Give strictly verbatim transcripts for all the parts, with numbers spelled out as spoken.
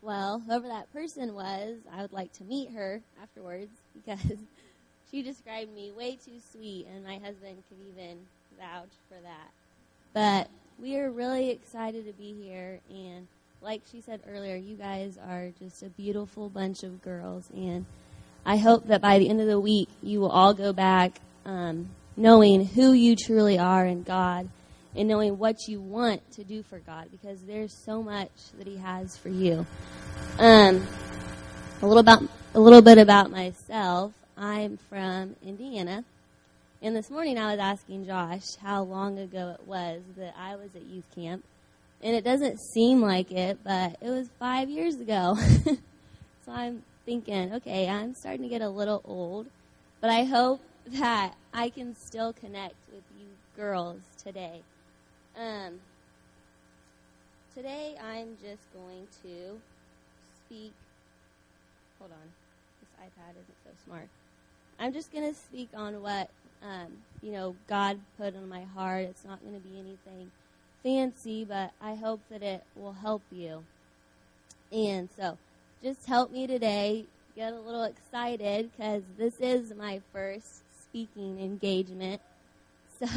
well, whoever that person was, I would like to meet her afterwards because she described me way too sweet, and my husband could even vouch for that. But we are really excited to be here, and like she said earlier, you guys are just a beautiful bunch of girls, and I hope that by the end of the week you will all go back um, knowing who you truly are in God and knowing what you want to do for God, because there's so much that He has for you. Um, a little about a little bit about myself. I'm from Indiana, and this morning I was asking Josh how long ago it was that I was at youth camp, and it doesn't seem like it, but it was five years ago. So I'm thinking, okay, I'm starting to get a little old, but I hope that I can still connect with you girls today. Um, today I'm just going to speak. Hold on, this iPad isn't so smart. I'm just going to speak on what um, you know God put on my heart. It's not going to be anything fancy, but I hope that it will help you. And so, just help me today get a little excited because this is my first speaking engagement. So,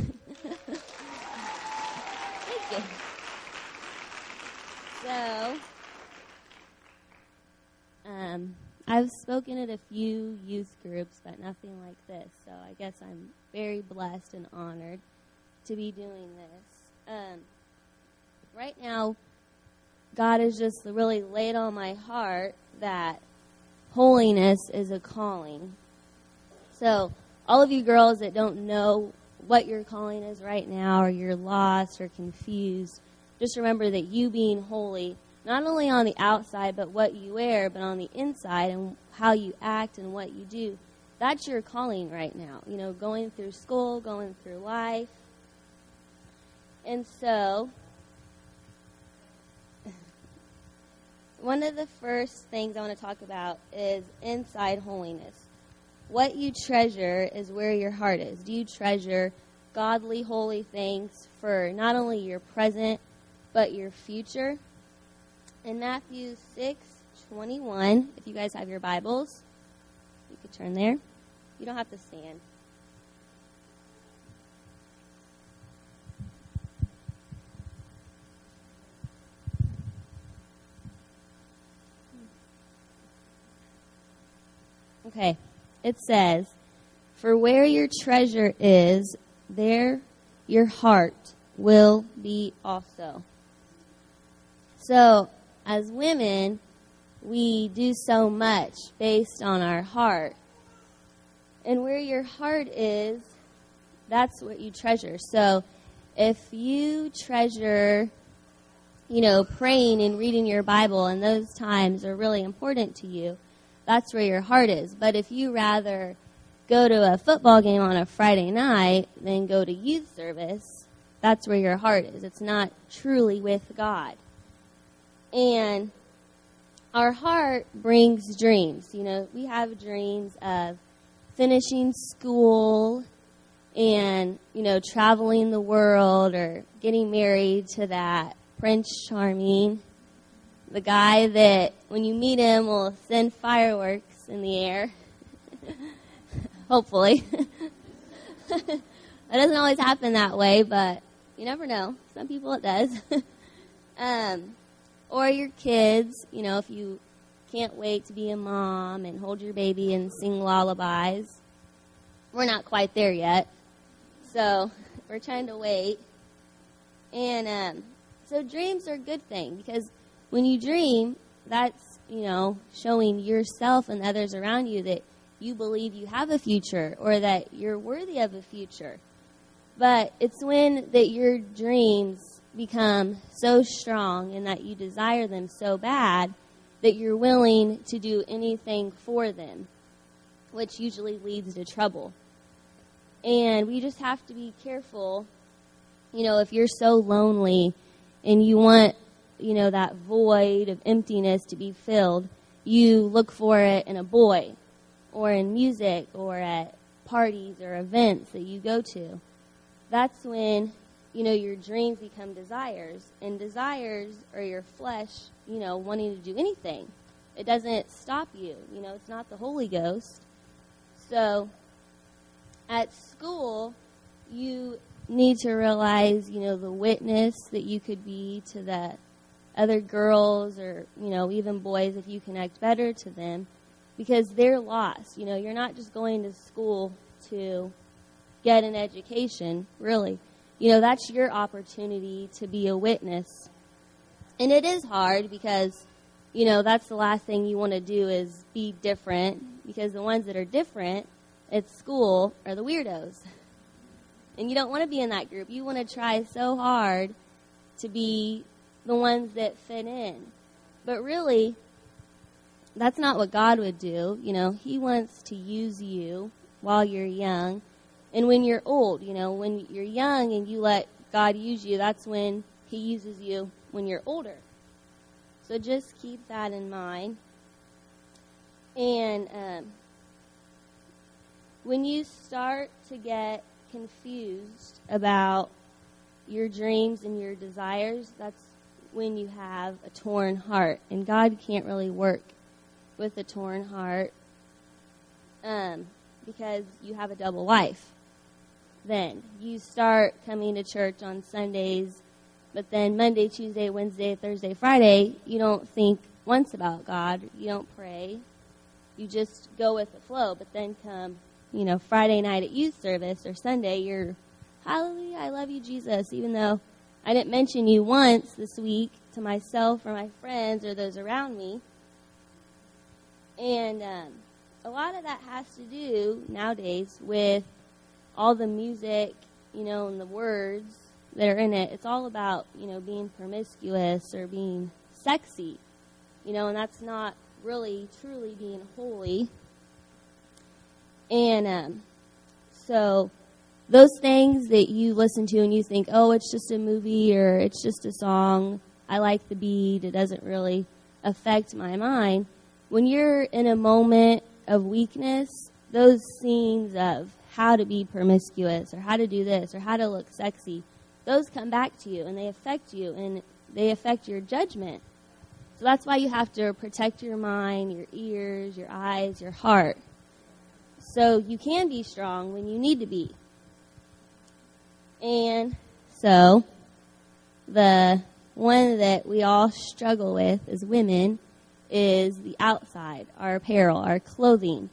thank you. So, um, I've spoken at a few youth groups, but nothing like this. So I guess I'm very blessed and honored to be doing this. Um, right now, God has just really laid on my heart that holiness is a calling. So all of you girls that don't know what your calling is right now, or you're lost or confused, just remember that you being holy, not only on the outside, but what you wear, but on the inside and how you act and what you do, that's your calling right now. You know, going through school, going through life. And so, one of the first things I want to talk about is inside holiness. What you treasure is where your heart is. Do you treasure godly, holy things for not only your present, but your future? In Matthew six twenty-one, if you guys have your Bibles, you could turn there. You don't have to stand. Okay, it says, "For where your treasure is, there your heart will be also." So, as women, we do so much based on our heart. And where your heart is, that's what you treasure. So if you treasure, you know, praying and reading your Bible, and those times are really important to you, that's where your heart is. But if you rather go to a football game on a Friday night than go to youth service, that's where your heart is. It's not truly with God. And our heart brings dreams. You know, we have dreams of finishing school and, you know, traveling the world or getting married to that Prince Charming, the guy that when you meet him will send fireworks in the air. Hopefully. It doesn't always happen that way, but you never know. Some people it does. um, or your kids, you know, if you can't wait to be a mom and hold your baby and sing lullabies. We're not quite there yet, so we're trying to wait. And um, so dreams are a good thing, because when you dream, that's, you know, showing yourself and others around you that you believe you have a future or that you're worthy of a future. But it's when that your dreams become so strong and that you desire them so bad that you're willing to do anything for them, which usually leads to trouble. And we just have to be careful, you know, if you're so lonely and you want, you know, that void of emptiness to be filled, you look for it in a boy or in music or at parties or events that you go to. That's when you know, your dreams become desires. And desires are your flesh, you know, wanting to do anything. It doesn't stop you. You know, it's not the Holy Ghost. So at school, you need to realize, you know, the witness that you could be to the other girls or, you know, even boys if you connect better to them, because they're lost. You know, you're not just going to school to get an education, really. You know, that's your opportunity to be a witness. And it is hard because, you know, that's the last thing you want to do is be different, because the ones that are different at school are the weirdos. And you don't want to be in that group. You want to try so hard to be the ones that fit in. But really, that's not what God would do. You know, He wants to use you while you're young. And when you're old, you know, when you're young and you let God use you, that's when He uses you when you're older. So just keep that in mind. And um, when you start to get confused about your dreams and your desires, that's when you have a torn heart. And God can't really work with a torn heart um, because you have a double life. Then you start coming to church on Sundays, but then Monday, Tuesday, Wednesday, Thursday, Friday, you don't think once about God. You don't pray. You just go with the flow. But then come, you know, Friday night at youth service or Sunday, you're, hallelujah, I love you, Jesus, even though I didn't mention you once this week to myself or my friends or those around me. And um, a lot of that has to do nowadays with all the music, you know, and the words that are in it. It's all about, you know, being promiscuous or being sexy, you know, and that's not really truly being holy. And um, so those things that you listen to and you think, oh, it's just a movie or it's just a song, I like the beat, it doesn't really affect my mind. When you're in a moment of weakness, those scenes of how to be promiscuous or how to do this or how to look sexy, those come back to you and they affect you and they affect your judgment. So that's why you have to protect your mind, your ears, your eyes, your heart, so you can be strong when you need to be. And so the one that we all struggle with as women is the outside, our apparel, our clothing.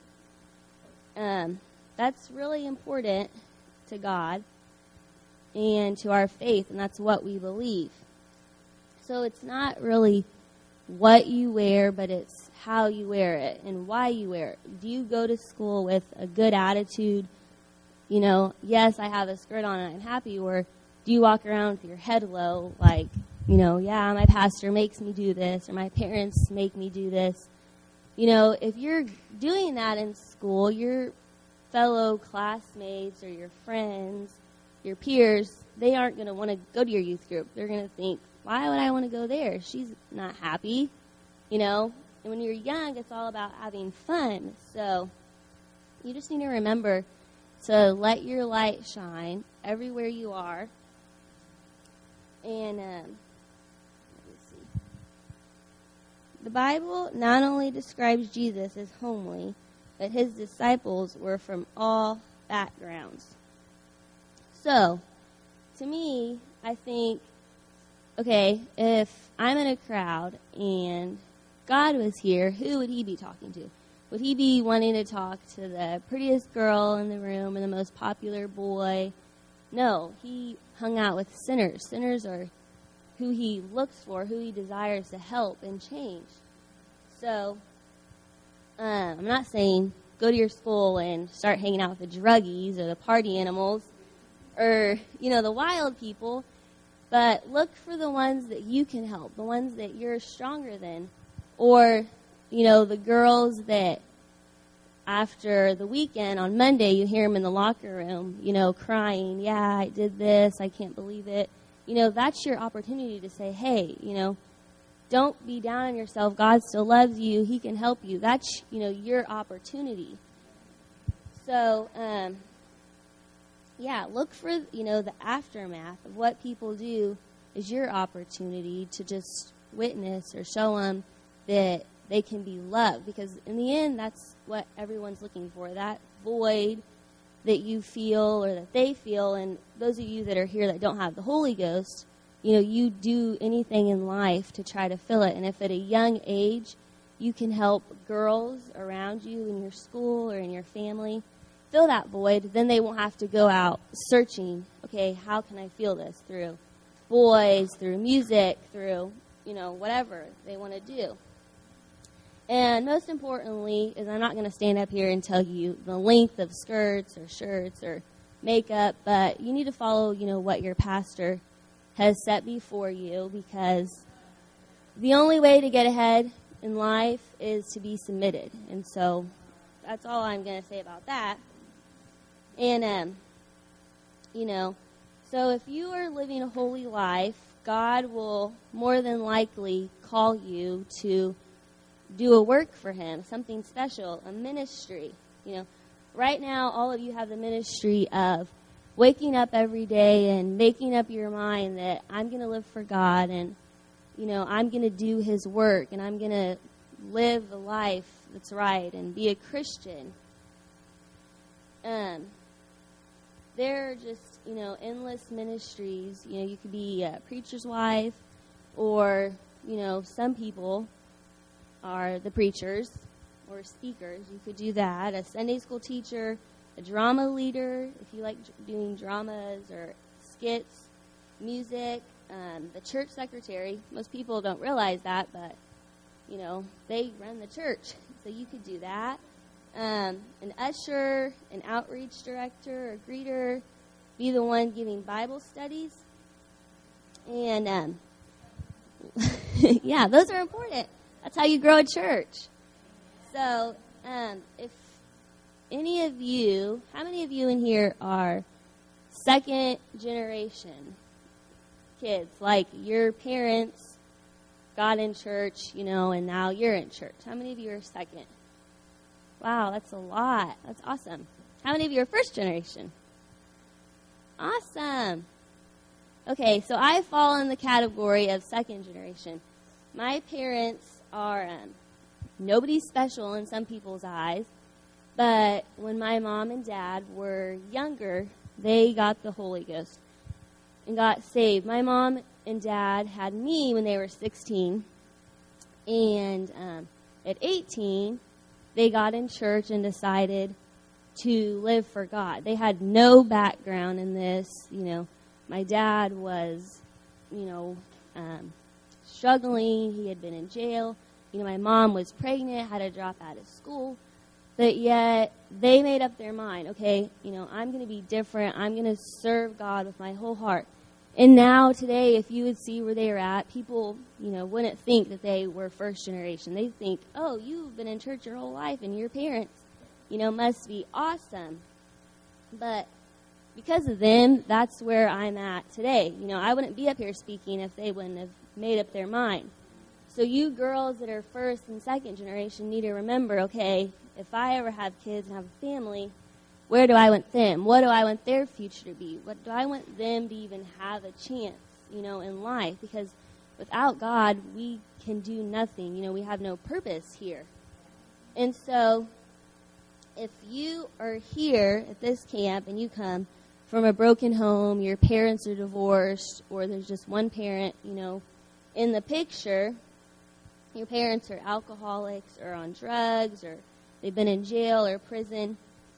Um, that's really important to God and to our faith, and that's what we believe. So it's not really what you wear, but it's how you wear it and why you wear it. Do you go to school with a good attitude? You know, yes, I have a skirt on and I'm happy. Or do you walk around with your head low like, you know, yeah, my pastor makes me do this or my parents make me do this. You know, if you're doing that in school, your fellow classmates or your friends, your peers, they aren't going to want to go to your youth group. They're going to think, why would I want to go there? She's not happy, you know. And when you're young, it's all about having fun. So you just need to remember to let your light shine everywhere you are. And um, let me see. The Bible not only describes Jesus as homely, but his disciples were from all backgrounds. So, to me, I think, okay, if I'm in a crowd and God was here, who would he be talking to? Would he be wanting to talk to the prettiest girl in the room and the most popular boy? No, he hung out with sinners. Sinners are who he looks for, who he desires to help and change. So, uh, I'm not saying go to your school and start hanging out with the druggies or the party animals or, you know, the wild people, but look for the ones that you can help, the ones that you're stronger than. Or, you know, the girls that after the weekend on Monday you hear them in the locker room, you know, crying, yeah, I did this, I can't believe it. You know, that's your opportunity to say, hey, you know, don't be down on yourself. God still loves you. He can help you. That's, you know, your opportunity. So, um, yeah, look for, you know, the aftermath of what people do is your opportunity to just witness or show them that they can be loved. Because in the end, that's what everyone's looking for, that void that you feel or that they feel. And those of you that are here that don't have the Holy Ghost, you know, you do anything in life to try to fill it. And if at a young age you can help girls around you in your school or in your family fill that void, then they won't have to go out searching, okay, how can I feel this? Through boys, through music, through, you know, whatever they want to do. And most importantly is I'm not going to stand up here and tell you the length of skirts or shirts or makeup, but you need to follow, you know, what your pastor has set before you, because the only way to get ahead in life is to be submitted. And so that's all I'm going to say about that. And, um, you know, so if you are living a holy life, God will more than likely call you to do a work for him, something special, a ministry. You know, right now, all of you have the ministry of waking up every day and making up your mind that I'm going to live for God, and, you know, I'm going to do his work, and I'm going to live the life that's right and be a Christian. Um, there are just, you know, endless ministries. You know, you could be a preacher's wife, or, you know, some people are the preachers or speakers. You could do that. A Sunday school teacher, a drama leader, if you like doing dramas or skits, music, um, the church secretary. Most people don't realize that, but, you know, they run the church, so you could do that. Um, an usher, an outreach director, a greeter, be the one giving Bible studies. And, um, yeah, those are important. That's how you grow a church. So, um, if any of you, how many of you in here are second generation kids? Like your parents got in church, you know, and now you're in church. How many of you are second? Wow, that's a lot. That's awesome. How many of you are first generation? Awesome. Okay, so I fall in the category of second generation. My parents are um, nobody special in some people's eyes, but when my mom and dad were younger, they got the Holy Ghost and got saved. My mom and dad had me when they were sixteen, and um, at eighteen, they got in church and decided to live for God. They had no background in this. You know, my dad was, you know, um, struggling. He had been in jail. You know, my mom was pregnant, had to drop out of school. But yet, they made up their mind, okay, you know, I'm going to be different. I'm going to serve God with my whole heart. And now, today, if you would see where they are at, people, you know, wouldn't think that they were first generation. They'd think, oh, you've been in church your whole life, and your parents, you know, must be awesome. But because of them, that's where I'm at today. You know, I wouldn't be up here speaking if they wouldn't have made up their mind. So you girls that are first and second generation need to remember, okay, if I ever have kids and have a family, where do I want them? What do I want their future to be? What do I want them to even have a chance, you know, in life? Because without God, we can do nothing. You know, we have no purpose here. And so if you are here at this camp and you come from a broken home, your parents are divorced, or there's just one parent, you know, in the picture, your parents are alcoholics or on drugs or they've been in jail or prison,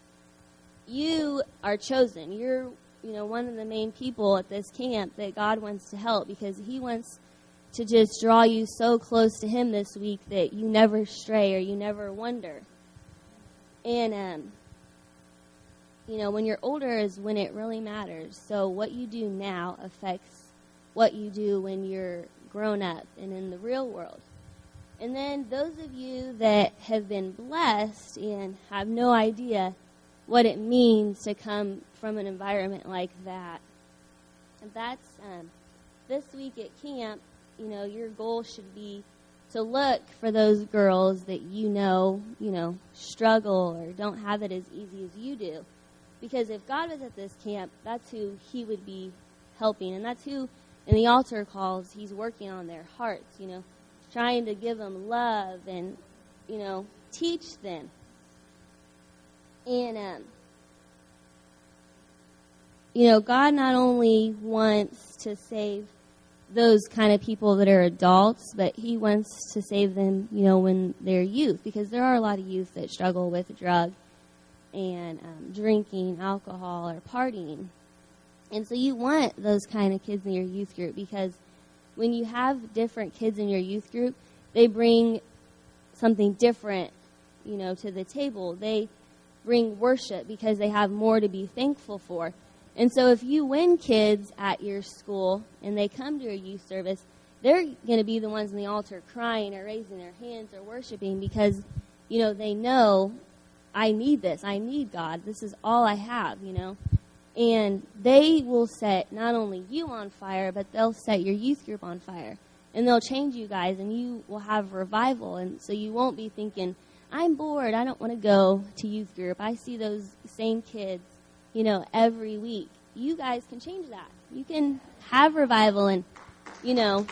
you are chosen. You're, you know, one of the main people at this camp that God wants to help, because he wants to just draw you so close to him this week that you never stray or you never wonder. And, um, you know, when you're older is when it really matters. So what you do now affects what you do when you're grown up and in the real world. And then those of you that have been blessed and have no idea what it means to come from an environment like that, and that's um, this week at camp, you know, your goal should be to look for those girls that you know, you know, struggle or don't have it as easy as you do. Because if God was at this camp, that's who he would be helping. And that's who, in the altar calls, he's working on their hearts, you know, trying to give them love and, you know, teach them. And, um, you know, God not only wants to save those kind of people that are adults, but he wants to save them, you know, when they're youth, because there are a lot of youth that struggle with drug and um, drinking, alcohol, or partying. And so you want those kind of kids in your youth group, because when you have different kids in your youth group, they bring something different, you know, to the table. They bring worship because they have more to be thankful for. And so if you win kids at your school and they come to your youth service, they're going to be the ones in the altar crying or raising their hands or worshiping because, you know, they know, I need this. I need God. This is all I have, you know. And they will set not only you on fire, but they'll set your youth group on fire. And they'll change you guys, and you will have revival. And so you won't be thinking, I'm bored. I don't want to go to youth group. I see those same kids, you know, every week. You guys can change that. You can have revival and, you know,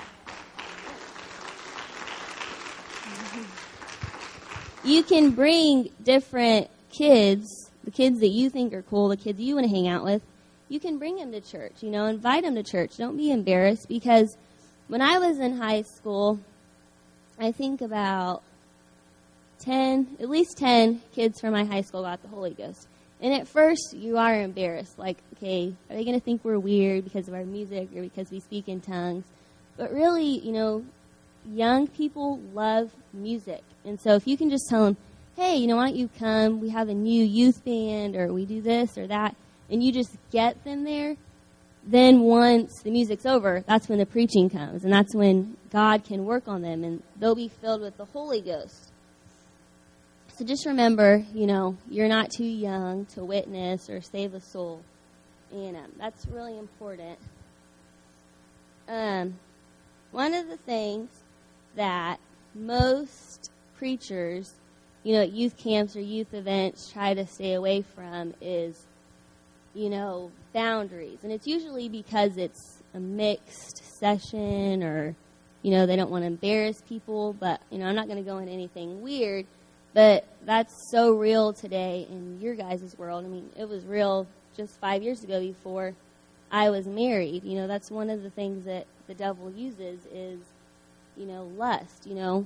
you can bring different kids, the kids that you think are cool, the kids you want to hang out with, you can bring them to church, you know, invite them to church. Don't be embarrassed, because when I was in high school, I think about ten, at least ten kids from my high school got the Holy Ghost. And at first, you are embarrassed. Like, okay, are they going to think we're weird because of our music or because we speak in tongues? But really, you know, young people love music. And so if you can just tell them, hey, you know, why don't you come? We have a new youth band, or we do this or that. And you just get them there. Then once the music's over, that's when the preaching comes. And that's when God can work on them. And they'll be filled with the Holy Ghost. So just remember, you know, you're not too young to witness or save a soul. And um, that's really important. Um, one of the things that most preachers, you know, at youth camps or youth events try to stay away from is, you know, boundaries. And it's usually because it's a mixed session, or, you know, they don't want to embarrass people. But, you know, I'm not going to go into anything weird. But that's so real today in your guys' world. I mean, it was real just five years ago before I was married. You know, that's one of the things that the devil uses is, you know, lust, you know.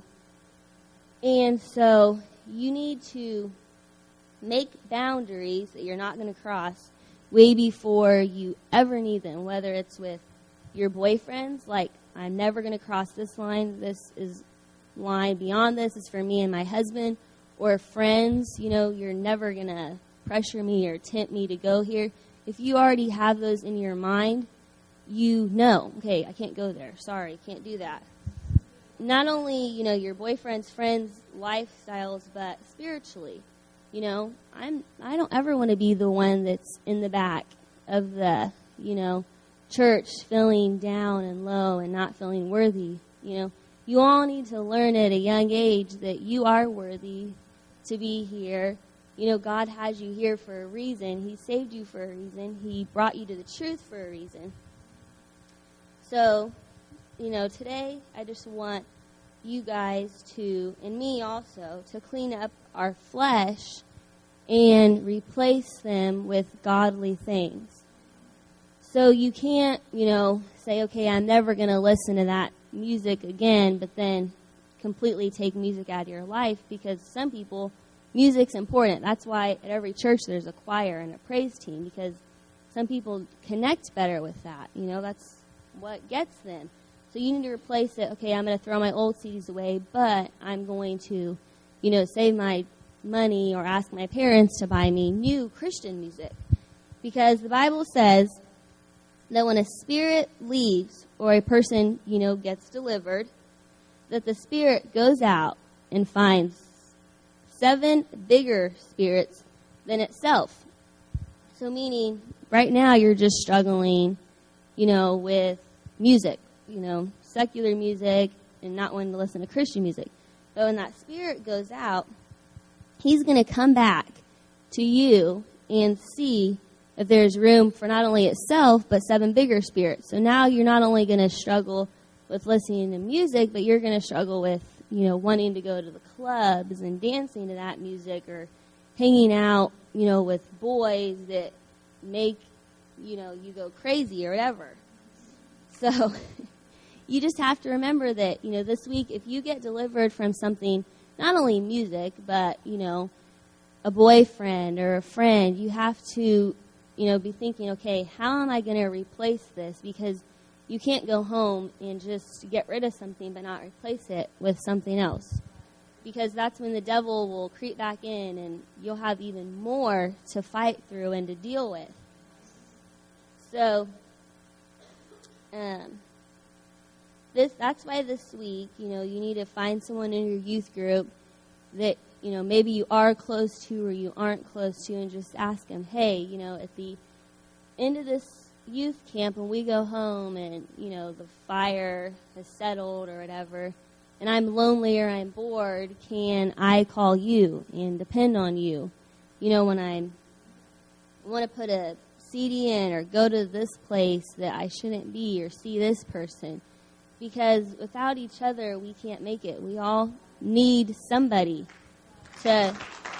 And so you need to make boundaries that you're not going to cross way before you ever need them, whether it's with your boyfriends, like, I'm never going to cross this line. This is line beyond this is for me and my husband. Or friends, you know, you're never going to pressure me or tempt me to go here. If you already have those in your mind, you know, okay, I can't go there. Sorry, can't do that. Not only, you know, your boyfriend's friends' lifestyles, but spiritually. You know, I'm, I don't ever want to be the one that's in the back of the, you know, church feeling down and low and not feeling worthy. You know, you all need to learn at a young age that you are worthy to be here. You know, God has you here for a reason. He saved you for a reason. He brought you to the truth for a reason. So, you know, today I just want you guys to, and me also, to clean up our flesh and replace them with godly things. So you can't, you know, say, okay, I'm never going to listen to that music again, but then completely take music out of your life, because some people, music's important. That's why at every church there's a choir and a praise team, because some people connect better with that. You know, that's what gets them. So you need to replace it. Okay, I'm going to throw my old C Ds away, but I'm going to, you know, save my money or ask my parents to buy me new Christian music. Because the Bible says that when a spirit leaves or a person, you know, gets delivered, that the spirit goes out and finds seven bigger spirits than itself. So meaning, right now you're just struggling, you know, with music, you know, secular music and not wanting to listen to Christian music. But when that spirit goes out, he's going to come back to you and see if there's room for not only itself, but seven bigger spirits. So now you're not only going to struggle with listening to music, but you're going to struggle with, you know, wanting to go to the clubs and dancing to that music, or hanging out, you know, with boys that make, you know, you go crazy or whatever. So you just have to remember that, you know, this week, if you get delivered from something, not only music, but, you know, a boyfriend or a friend, you have to, you know, be thinking, okay, how am I going to replace this? Because you can't go home and just get rid of something but not replace it with something else. Because that's when the devil will creep back in and you'll have even more to fight through and to deal with. So, um, this that's why this week, you know, you need to find someone in your youth group that, you know, maybe you are close to or you aren't close to, and just ask them, hey, you know, at the end of this youth camp when we go home and, you know, the fire has settled or whatever, and I'm lonely or I'm bored, can I call you and depend on you? You know, when I'm, I want to put a C D in or go to this place that I shouldn't be or see this person. Because without each other, we can't make it. We all need somebody to...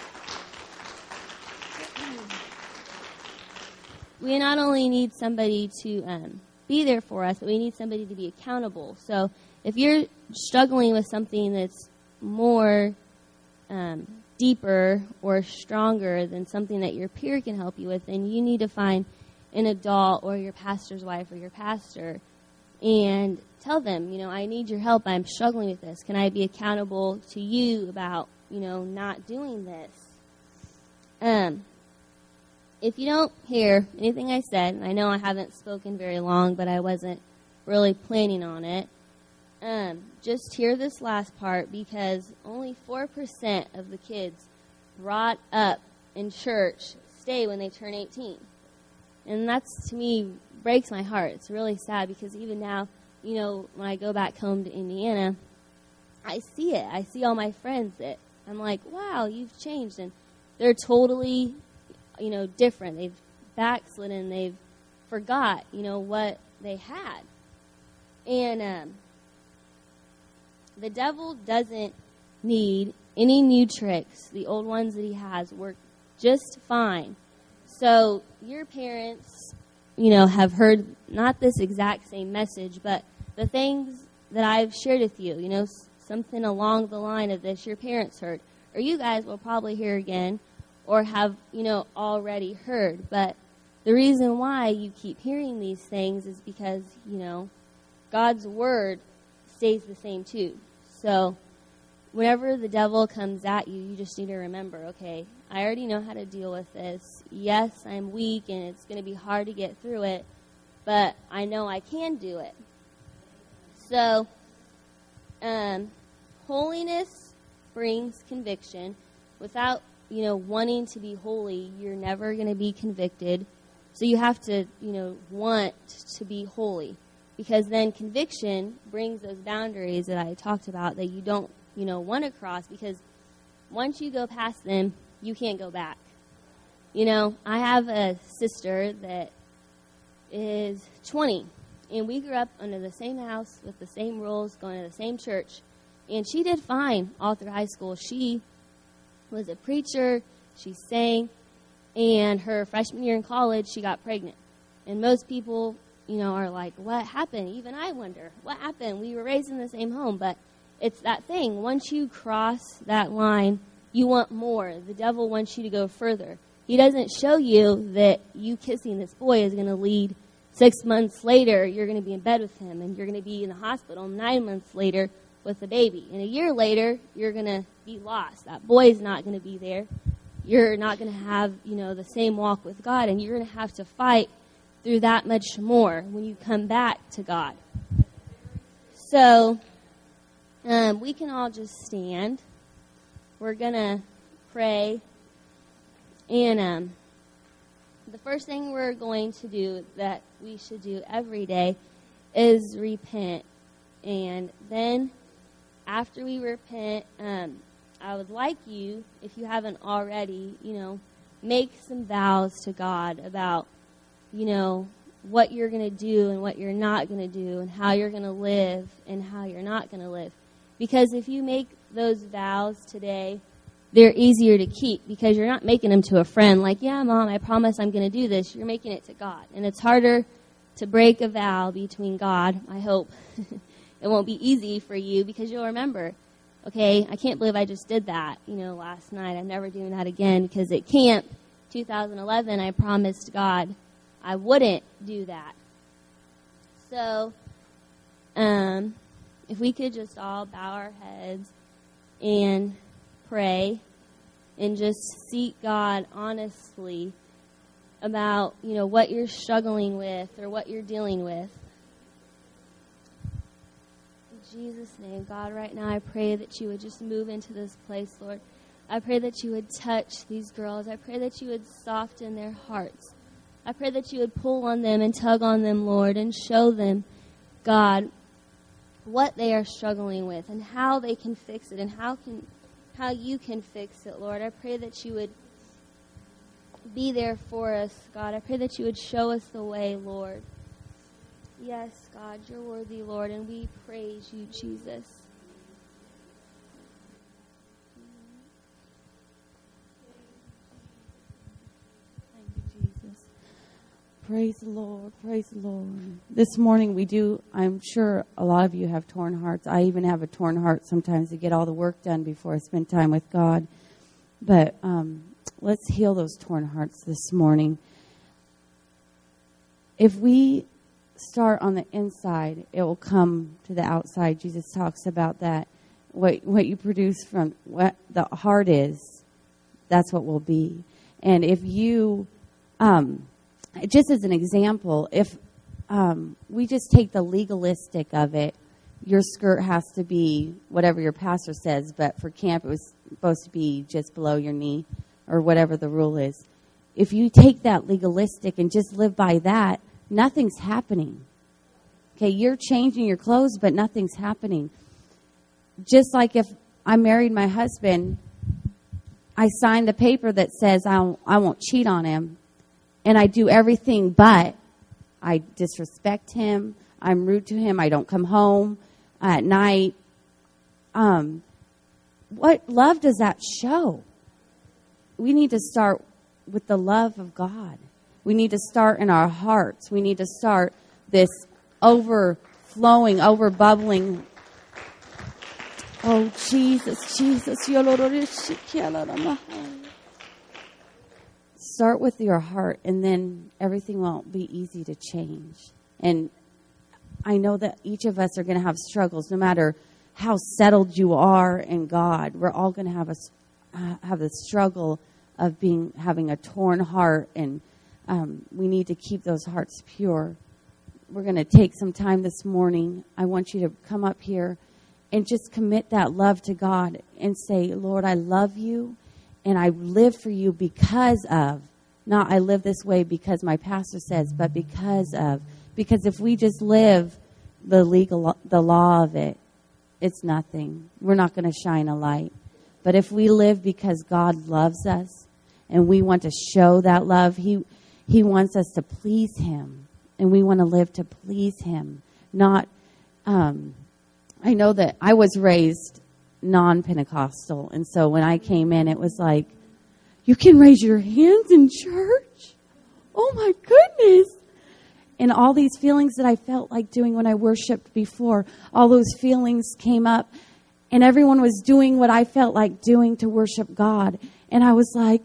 We not only need somebody to um, be there for us, but we need somebody to be accountable. So if you're struggling with something that's more um, deeper or stronger than something that your peer can help you with, then you need to find an adult or your pastor's wife or your pastor and tell them, you know, I need your help. I'm struggling with this. Can I be accountable to you about, you know, not doing this? Um. If you don't hear anything I said, and I know I haven't spoken very long, but I wasn't really planning on it, um, just hear this last part, because only four percent of the kids brought up in church stay when they turn eighteen. And that's, to me, breaks my heart. It's really sad, because even now, you know, when I go back home to Indiana, I see it. I see all my friends that I'm like, wow, you've changed. And they're totally... you know, different. They've backslidden. They've forgot, you know, what they had. And um, the devil doesn't need any new tricks. The old ones that he has work just fine. So your parents, you know, have heard not this exact same message, but the things that I've shared with you, you know, something along the line of this your parents heard, or you guys will probably hear again, or have, you know, already heard. But the reason why you keep hearing these things is because, you know, God's word stays the same too. So whenever the devil comes at you, you just need to remember, okay, I already know how to deal with this. Yes, I'm weak and it's going to be hard to get through it, but I know I can do it. So um, holiness brings conviction. Without you know, wanting to be holy, you're never going to be convicted. So you have to, you know, want to be holy. Because then conviction brings those boundaries that I talked about that you don't, you know, want to cross. Because once you go past them, you can't go back. You know, I have a sister that is twenty. And we grew up under the same house with the same rules, going to the same church. And she did fine all through high school. She was a preacher, she sang, and her freshman year in college, she got pregnant. And most people, you know, are like, what happened? Even I wonder, what happened? We were raised in the same home, but it's that thing. Once you cross that line, you want more. The devil wants you to go further. He doesn't show you that you kissing this boy is going to lead six months later, you're going to be in bed with him, and you're going to be in the hospital nine months later with the baby. And a year later, you're going to be lost. That boy's not going to be there. You're not going to have, you know, the same walk with God, and you're going to have to fight through that much more when you come back to God. So, um, we can all just stand. We're going to pray. And um, the first thing we're going to do that we should do every day is repent. And then after we repent, um, I would like you, if you haven't already, you know, make some vows to God about, you know, what you're going to do and what you're not going to do and how you're going to live and how you're not going to live. Because if you make those vows today, they're easier to keep because you're not making them to a friend like, yeah, Mom, I promise I'm going to do this. You're making it to God. And it's harder to break a vow between God, I hope. It won't be easy for you because you'll remember, okay, I can't believe I just did that, you know, last night. I'm never doing that again because at camp two thousand eleven, I promised God I wouldn't do that. So, um, if we could just all bow our heads and pray and just seek God honestly about, you know, what you're struggling with or what you're dealing with. In Jesus' name, God, right now I pray that you would just move into this place, Lord. I pray that you would touch these girls. I pray that you would soften their hearts. I pray that you would pull on them and tug on them, Lord, and show them, God, what they are struggling with and how they can fix it and how can how you can fix it, Lord. I pray that you would be there for us, God. I pray that you would show us the way, Lord. Yes, God, you're worthy, Lord, and we praise you, Jesus. Praise the Lord. Praise the Lord. This morning we do, I'm sure a lot of you have torn hearts. I even have a torn heart sometimes to get all the work done before I spend time with God. But um, let's heal those torn hearts this morning. If we start on the inside, it will come to the outside. Jesus talks about that. What, what you produce from what the heart is, that's what will be. And if you... Um, Just as an example, if um, we just take the legalistic of it, your skirt has to be whatever your pastor says, but for camp it was supposed to be just below your knee or whatever the rule is. If you take that legalistic and just live by that, nothing's happening. Okay, you're changing your clothes, but nothing's happening. Just like if I married my husband, I signed the paper that says I won't, I won't cheat on him. And I do everything but I disrespect him. I'm rude to him. I don't come home at night. Um, what love does that show? We need to start with the love of God. We need to start in our hearts. We need to start this overflowing, overbubbling. Oh, Jesus, Jesus. Start with your heart, and then everything won't be easy to change. And I know that each of us are going to have struggles, no matter how settled you are in God. We're all going to have a uh, have the struggle of being having a torn heart, and um, we need to keep those hearts pure. We're going to take some time this morning. I want you to come up here and just commit that love to God and say, Lord, I love you. And I live for you because of, not I live this way because my pastor says, but because of. Because if we just live the legal, the law of it, it's nothing. We're not going to shine a light. But if we live because God loves us and we want to show that love, He He wants us to please Him. And we want to live to please Him. Not, um, I know that I was raised non-Pentecostal. And so when I came in, it was like, you can raise your hands in church? Oh my goodness. And all these feelings that I felt like doing when I worshiped before, all those feelings came up, and everyone was doing what I felt like doing to worship God. And I was like,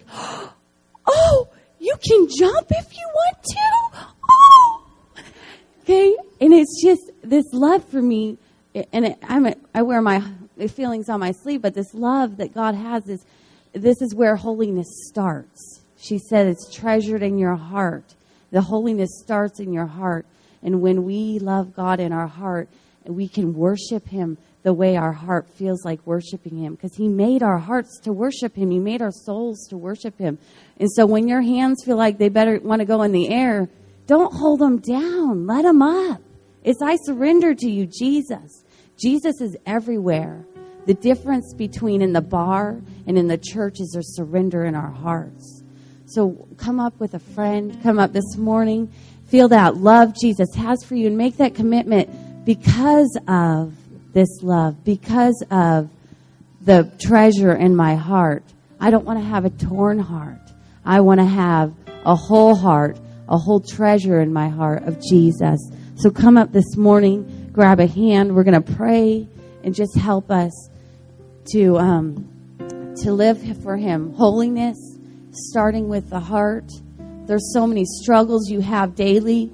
oh, you can jump if you want to? Oh! Okay? And it's just this love for me, and it, I'm a, I wear my feelings on my sleeve, but this love that God has is, this is where holiness starts. She said it's treasured in your heart. The holiness starts in your heart. And when we love God in our heart, we can worship Him the way our heart feels like worshiping Him. Because He made our hearts to worship Him. He made our souls to worship Him. And so when your hands feel like they better want to go in the air, don't hold them down. Let them up. It's I surrender to you, Jesus. Jesus is everywhere. The difference between in the bar and in the church is a surrender in our hearts. So come up with a friend, come up this morning, feel that love Jesus has for you, and make that commitment because of this love, because of the treasure in my heart. I don't want to have a torn heart. I want to have a whole heart, a whole treasure in my heart of Jesus. So come up this morning, grab a hand. We're going to pray and just help us to um, to live for Him. Holiness, starting with the heart. There's so many struggles you have daily.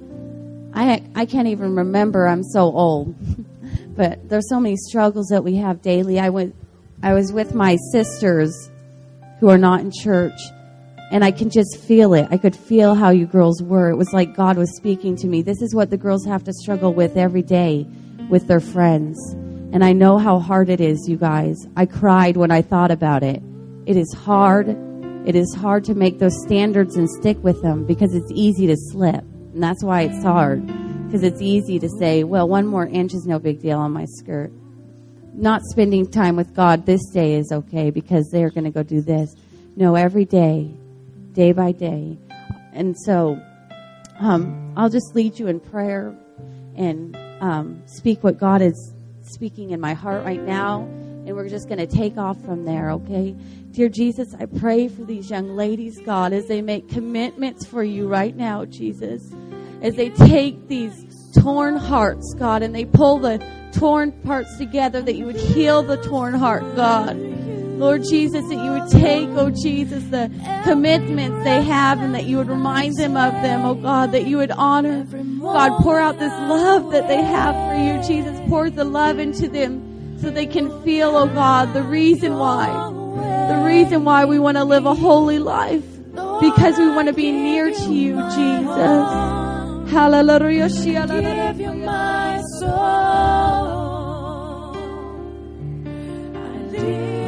I I can't even remember. I'm so old. But there's so many struggles that we have daily. I went, I was with my sisters who are not in church, and I can just feel it. I could feel how you girls were. It was like God was speaking to me. This is what the girls have to struggle with every day with their friends. And I know how hard it is, you guys. I cried when I thought about it. It is hard. It is hard to make those standards and stick with them because it's easy to slip. And that's why it's hard. Because it's easy to say, well, one more inch is no big deal on my skirt. Not spending time with God this day is okay because they're going to go do this. No, every day, day by day. And so um, I'll just lead you in prayer and um, speak what God is speaking in my heart right now. And we're just going to take off from there, okay? Dear Jesus, I pray for these young ladies, God, as they make commitments for you right now, Jesus. As they take these torn hearts, God, and they pull the torn parts together, that you would heal the torn heart, God. Lord Jesus, that you would take, oh Jesus, the commitments they have and that you would remind them of them, oh God, that you would honor. God, pour out this love that they have for you, Jesus. Pour the love into them so they can feel, oh God, the reason why. The reason why we want to live a holy life. Because we want to be near to you, Jesus. Hallelujah. I give you my soul. I